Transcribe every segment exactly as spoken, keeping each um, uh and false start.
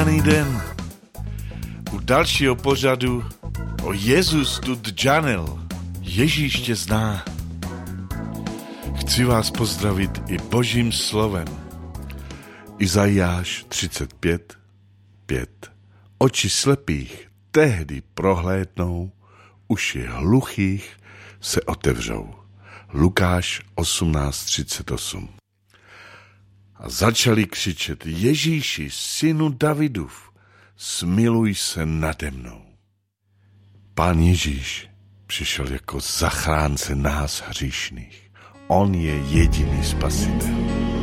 Požehnaný den. U dalšího pořadu o Jezus tu džanil. Ježíš tě zná. Chci vás pozdravit i Božím slovem. Izajáš třicet pět, pět. Oči slepých tehdy prohlédnou, uši hluchých se otevřou. Lukáš osmnáct třicet osm. A začali křičet: Ježíši, synu Davidův, smiluj se nade mnou. Pán Ježíš přišel jako zachránce nás hříšných. On je jediný spasitel.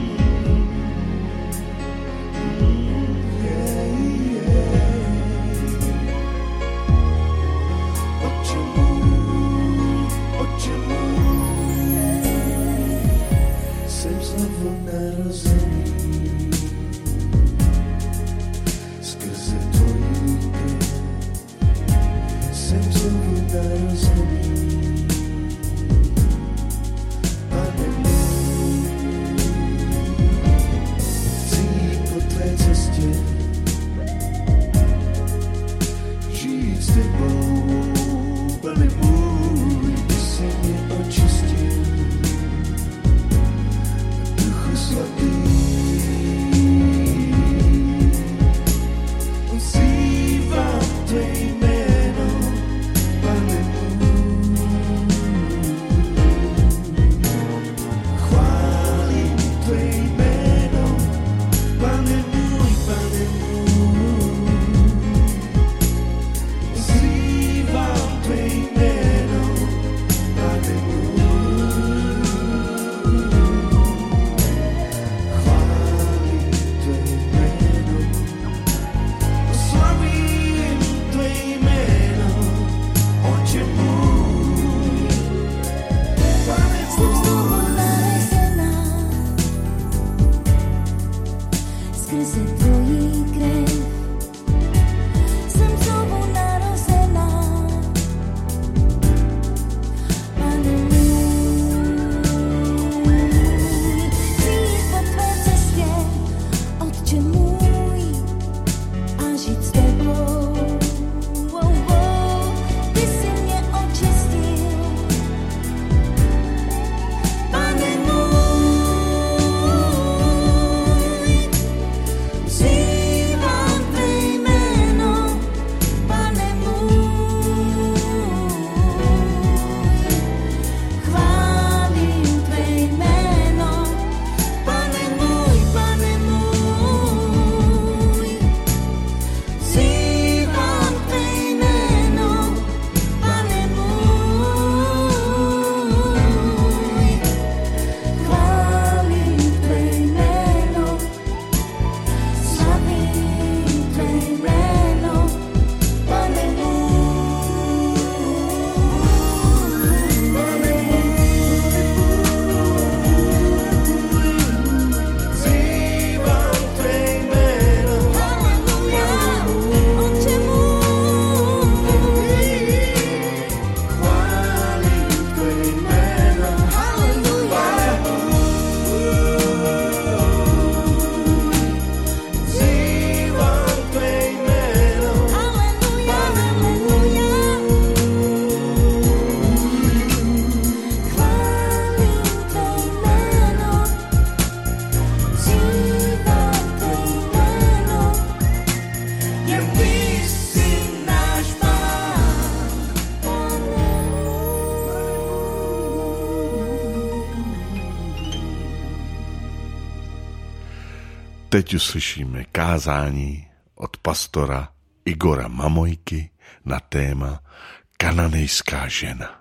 Teď uslyšíme kázání od pastora Igora Mamojky na téma Kananejská žena.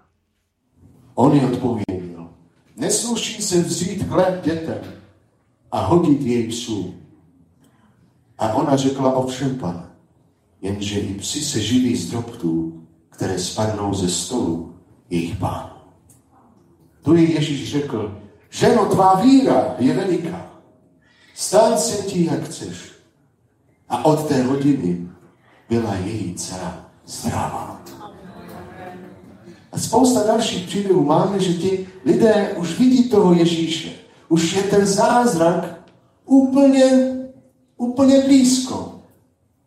On jí odpověděl: nesluší se vzít chléb dětem a hodit jej psům. A ona řekla: ovšem, Pane, jenže i psi se živí z drobtů, které spadnou ze stolu jejich pánů. Tu jí Ježíš řekl: ženo, tvá víra je veliká. Stát se ti, jak chceš. A od té hodiny byla její dcera zdravá. A spousta dalších příběhů máme, že ti lidé už vidí toho Ježíše. Už je ten zázrak úplně, úplně blízko.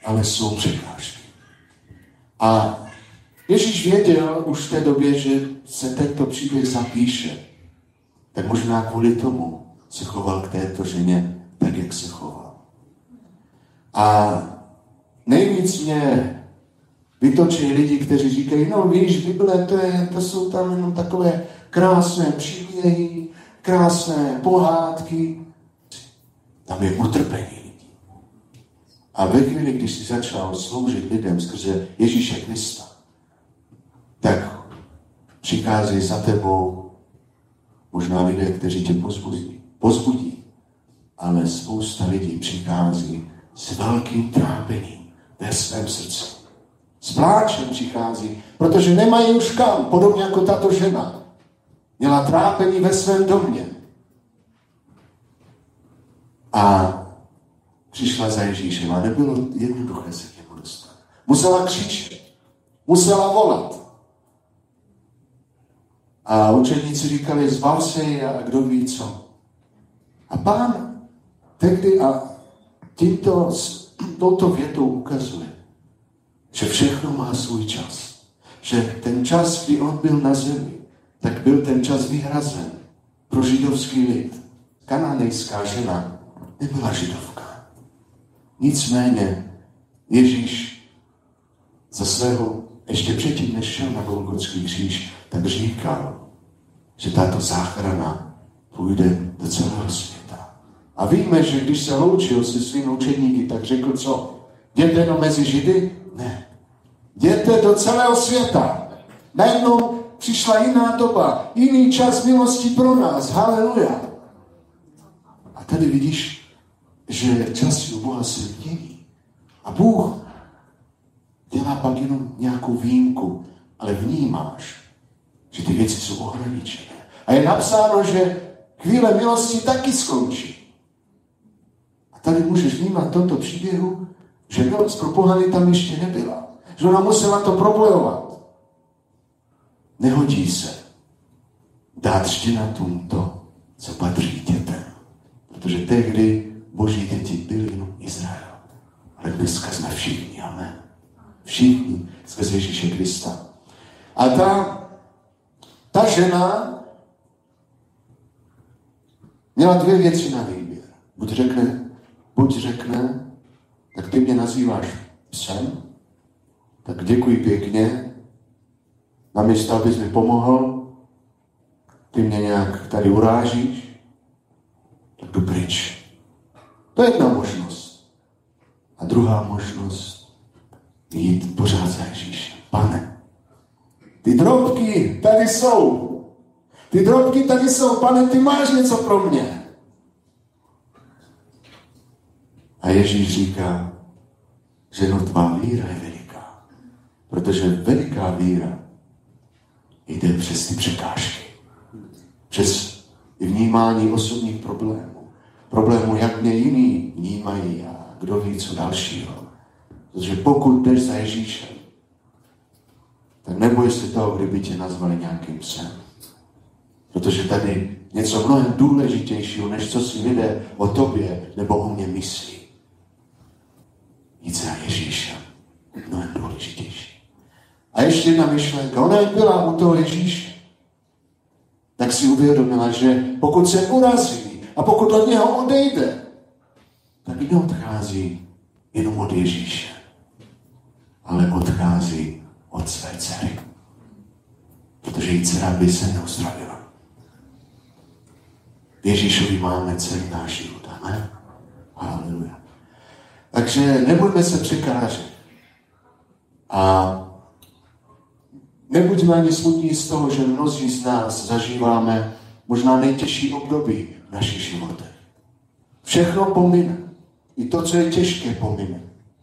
ale jsou překážky. A Ježíš věděl už v té době, že se tento příběh zapíše. Tak možná kvůli tomu se choval k této ženě tak, jak se choval. A nejvíc mě vytočí lidi, kteří říkají, no víš, Bible, to, je, to jsou tam jenom takové krásné příběhy, krásné pohádky. Tam je utrpení lidí. A ve chvíli, když jsi začal sloužit lidem skrze Ježíše Krista, tak přichází za tebou možná lidé, kteří tě pozbudí, pozbudí, ale spousta lidí přichází s velkým trápením ve svém srdci. S pláčem přichází, protože nemají už kam, podobně jako tato žena. Měla trápení ve svém domě. A přišla za Ježíšem a nebylo jednoduché se k němu dostat. Musela křičet, musela volat. A učedníci říkali, zbav se a kdo ví co. A Pán tehdy a tímto, touto větou ukazuje, že všechno má svůj čas. Že ten čas, kdy on byl na zemi, tak byl ten čas vyhrazen pro židovský lid. Kanánejská žena nebyla židovka. Nicméně Ježíš za svého, ještě předtím, než šel na Golgotský kříž, tak říkal, že tato záchrana půjde do celého světa. A víme, že když se loučil se svými učedníky, tak řekl co? Jděte jenom mezi Židy? Ne. Jděte do celého světa. Najednou přišla jiná doba, jiný čas milosti pro nás. Haleluja. A tady vidíš, že časy u Boha se mění. A Bůh dělá pak jenom nějakou výjimku, ale vnímáš, že ty věci jsou ohraničené. A je napsáno, že chvíle milosti taky skončí. A tady můžeš vnímat tomto příběhu, že milost pro pohany tam ještě nebyla. Že ona musela to probojovat. Nehodí se dát štěnatům to, co patří dětem. Protože tehdy boží děti byli jenom Izrael. Ale dneska jsme všichni, amen. Všichni skrze Ježíše Krista. A ta, ta žena měla dvě věci na výběr. Buď řekne, buď řekne, tak ty mě nazýváš psem, tak děkuji pěkně, namísto, abys mi pomohl, ty mě nějak tady urážíš, tak jdu pryč. To je jedna možnost. A druhá možnost jít pořád za Ježíšem. Pane, ty drobky tady jsou. Ty drobky tady jsou. Pane, ty máš něco pro mě. A Ježíš říká, že no tvá víra je veliká. Protože veliká víra jde přes ty překážky. Přes vnímání osobních problémů. Problémů, jak mě jiní vnímají a kdo ví co dalšího. Protože pokud jdeš za Ježíšem, tak neboj se toho, kdyby tě nazvali nějakým psem. Protože tady něco mnohem důležitějšího, než co si lidé o tobě nebo o mě myslí. Jít za Ježíšem. Mnohem důležitější. A ještě jedna myšlenka. Ona byla u toho Ježíše. Tak si uvědomila, že pokud se urazí a pokud od něho odejde, tak neodchází jenom od Ježíše, ale odchází od své dcery. Protože jí dcera by se neuzdravila. V Ježíšovi máme celý náš život. Amen. Haleluja. Takže nebudeme se překážet. A nebuďme ani smutní z toho, že mnozí z nás zažíváme možná nejtěžší období v našich životech. Všechno pomine. I to, co je těžké, pomine.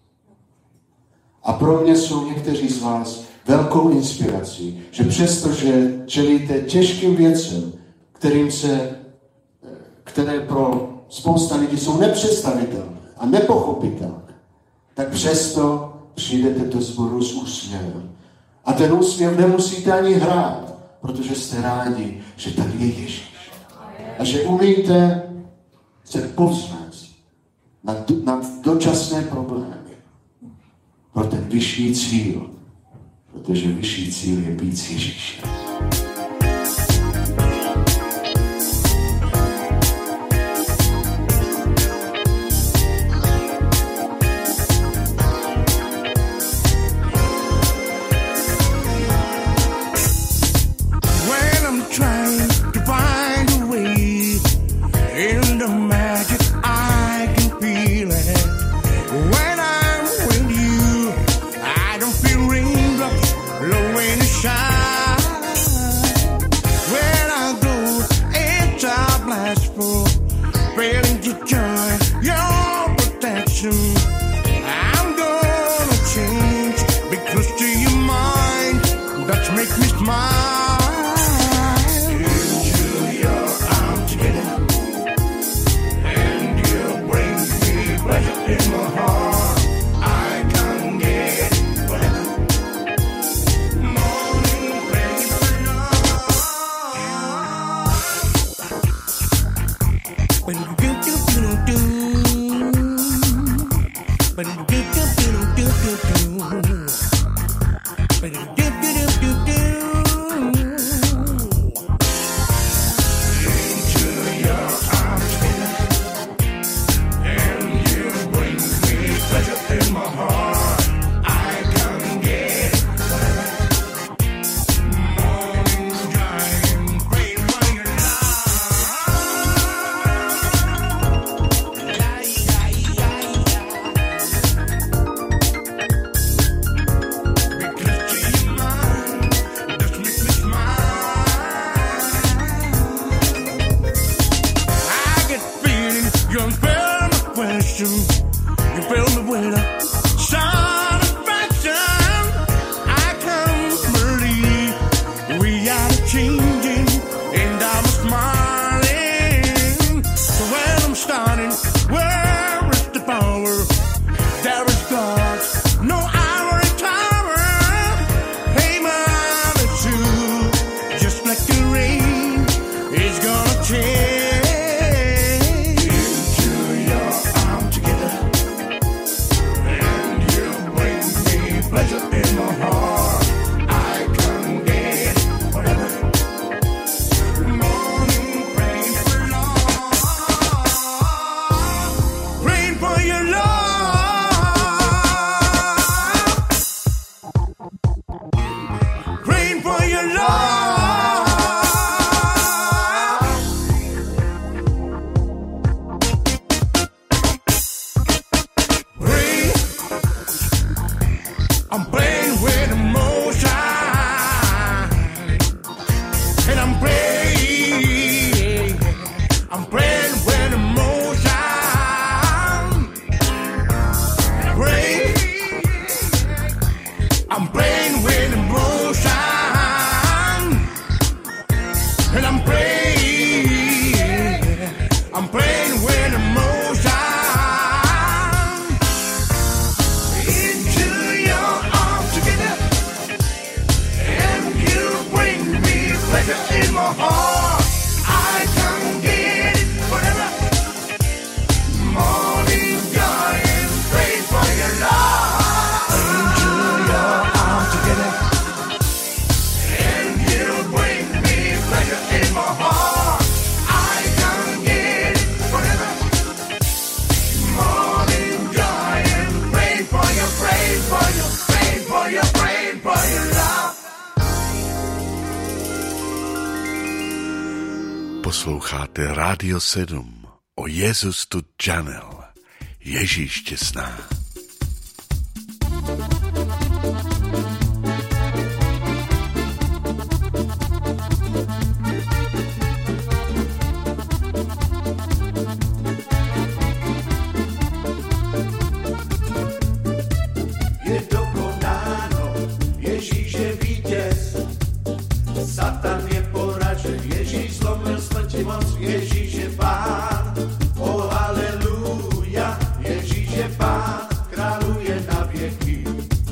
A pro mě jsou někteří z vás velkou inspirací, že přestože čelíte těžkým věcem, kterým se, které pro spousta lidí jsou nepředstavitelné a nepochopitelné, tak přesto přijdete do sboru s úsměvem. A ten úsměv nemusíte ani hrát, protože jste rádi, že tady je Ježíš. A že umíte se povznést nad, nad dočasné problémy. pro ten vyšší cíl, protože vyšší cíl je být s Ježíšem. Posloucháte Rádio sedm o Jezus tu Janel. Ježíš tě zná. Je dokonáno, Ježíš je vítěz, Satan je poražen, Ježíš zlomil smrti moc, Ježíš je Pán, oh haleluja, Ježíš je Pán, králuje na věky.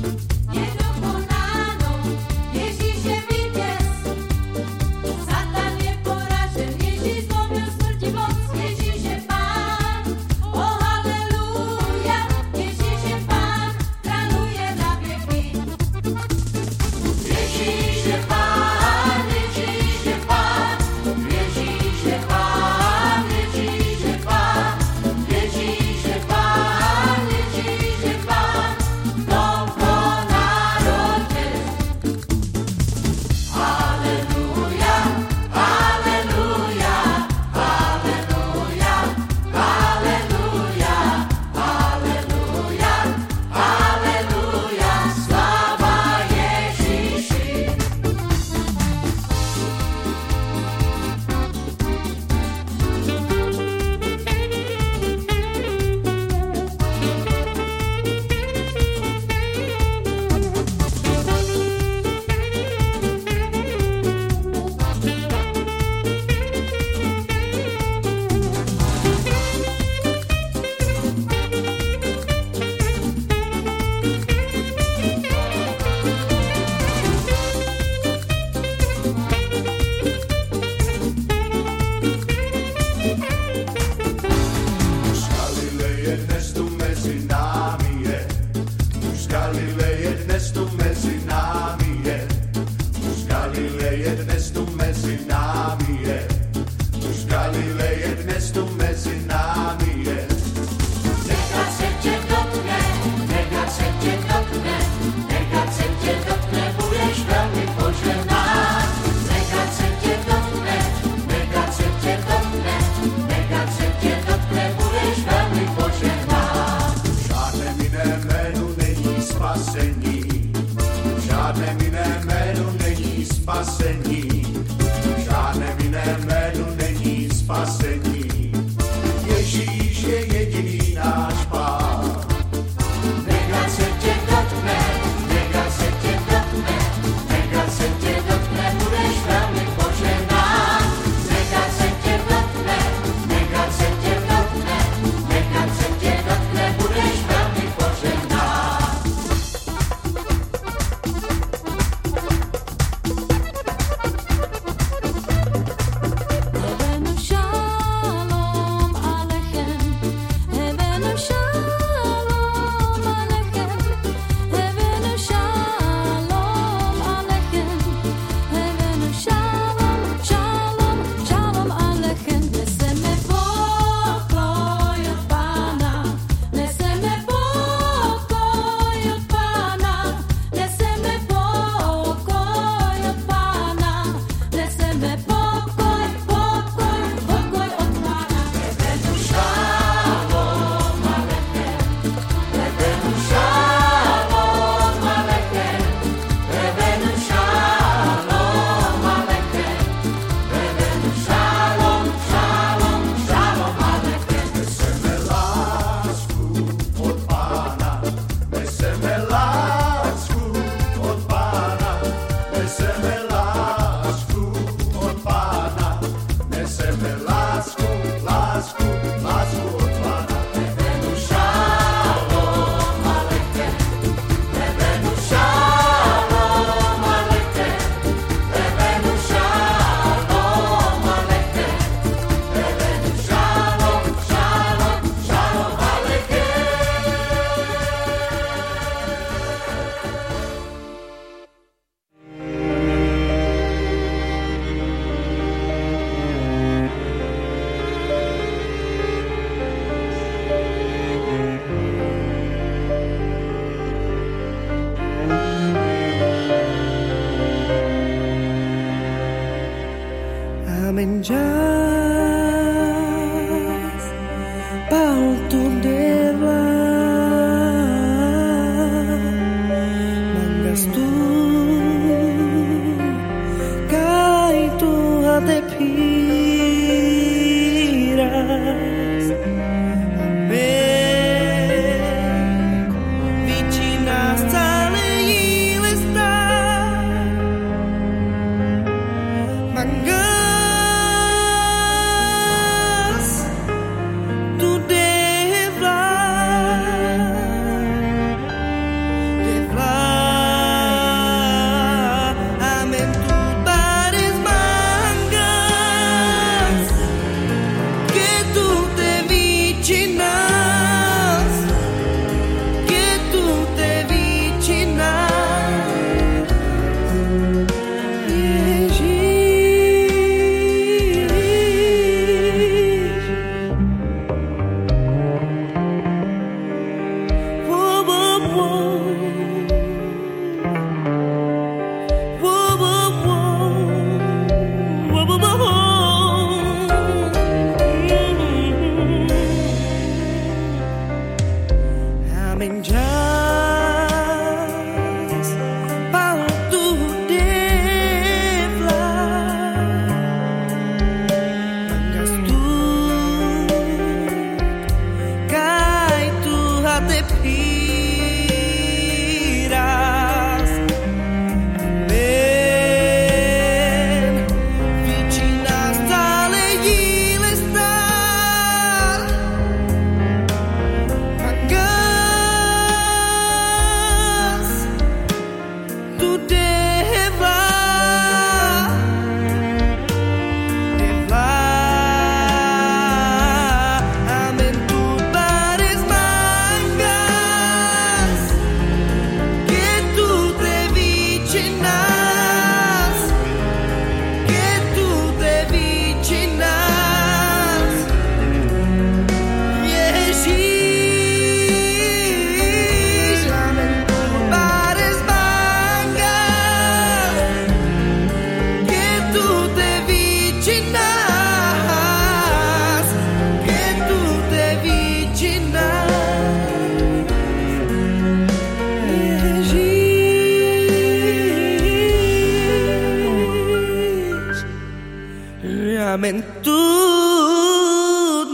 mentut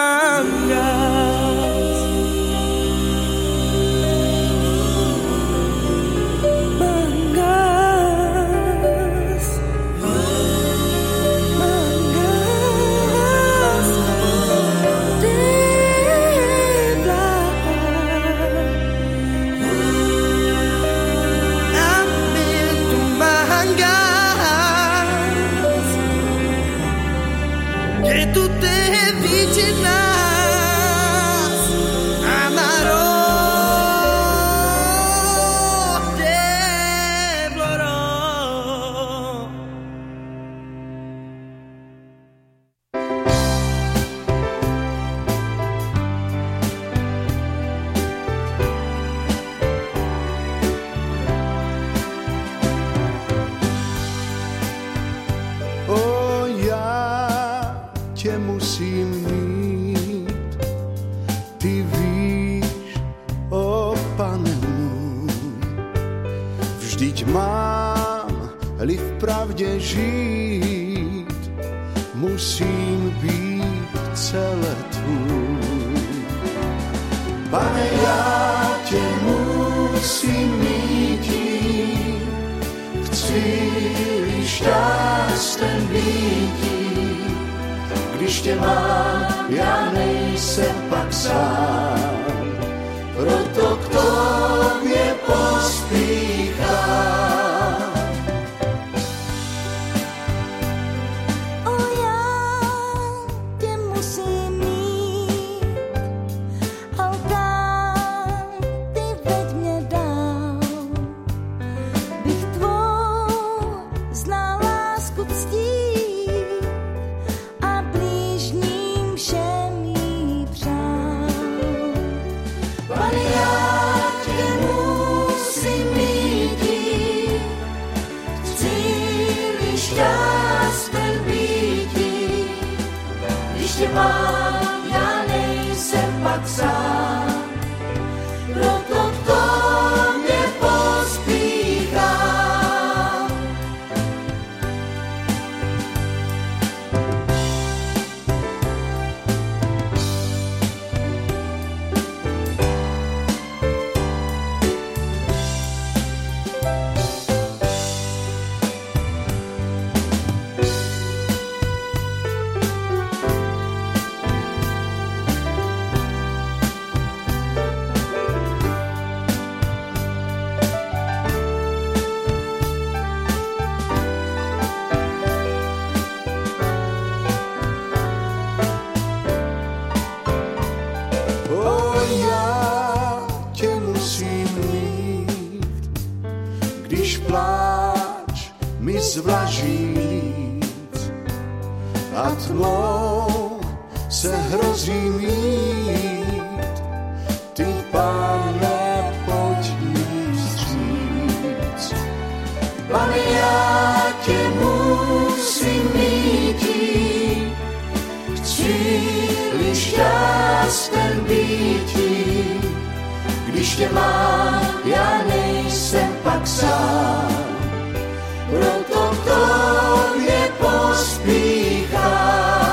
manggas manggas manggas di belakang ambil tu manggas que tu te viginas amaro te floro. O, ja tě musím mít, ty víš, o Pane můj, vždyť mám-li v pravdě žít, musím být celé tvůj. Pane, já tě musím mít, chci-li šťastný býti, když tě mám, já nejsem pak sám, proto k tobě pospíchám. O, já tě musím mít, altán, ty veď mě dál, bych tvou znal lásku ctít a blížním všem jí přál. Pane, já tě musím mít, chci-li šťastný býti, když tě mám, já nejsem pak sám, proto k tobě pospíchám. O, já tě musím mít, když pláč mi zvlaží líc a tmou se hrozí mít, ty, Pane, pojď mi vstříc. Pane, já tě musím mít, chci-li šťastný býti, když tě má, já nejsem pak sám. Proto k tobě pospíchám.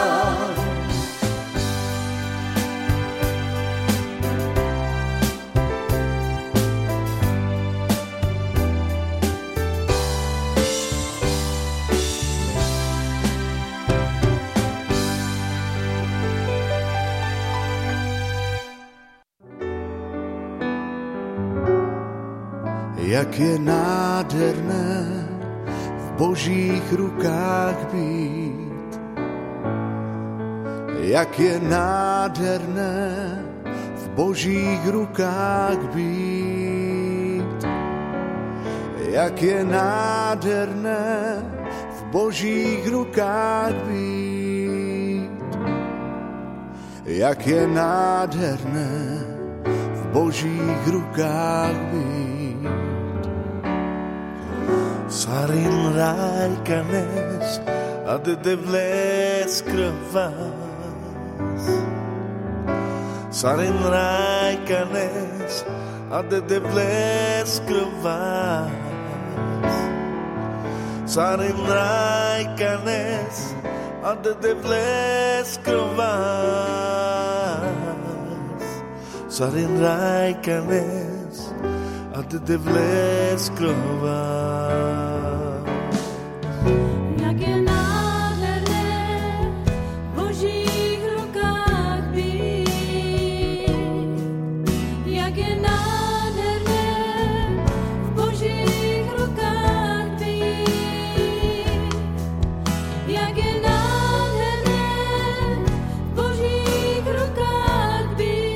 Jak je nádherné v Božích rukách být. Jak je nádherné v Božích rukách být. Jak je nádherné v Božích rukách být. Jak je nádherné v Božích rukách být. Sarin raikanes ad devles kravas. Sarin raikanes ad devles kravas. Sarin raikanes ad devles kravas. Sarin raikanes ad devles kravas. Jak je nádherné v Božích rukách být. Jak je nádherné v Božích rukách být. Jak je nádherné v Božích rukách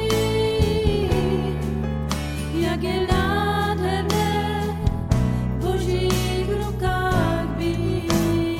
být. Jak je nádherné v Božích rukách být.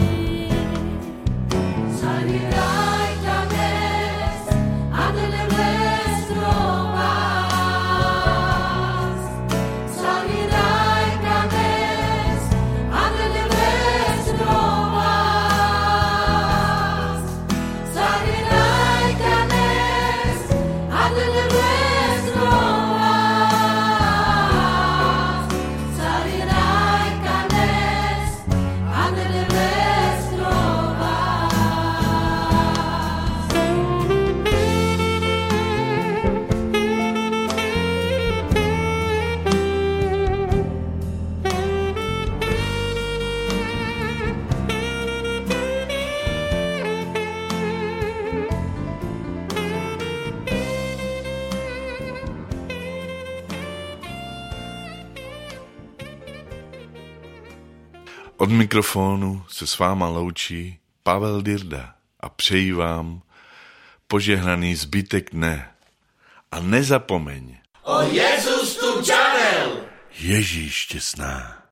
Od mikrofonu se s váma loučí Pavel Dirda a přeji vám požehnaný zbytek dne. A nezapomeň. O Jezus tu Channel! Ježíš tě zná.